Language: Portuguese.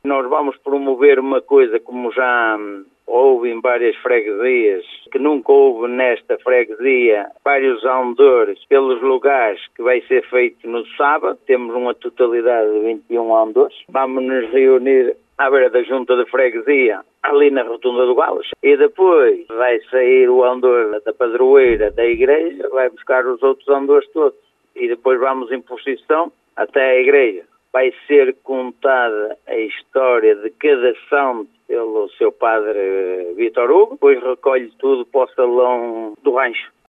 Nós vamos promover uma coisa como já houve em várias freguesias, que nunca houve nesta freguesia, vários andores pelos lugares, que vai ser feito no sábado. Temos uma totalidade de 21 andores. Vamos nos reunir à beira da junta de freguesia, ali na Rotunda do Galas, e depois vai sair o andor da padroeira da igreja, vai buscar os outros andores todos, e depois vamos em procissão até a igreja. Vai ser contada a história de cada santo pelo seu padre Vítor Hugo, depois recolhe tudo para o salão do rancho.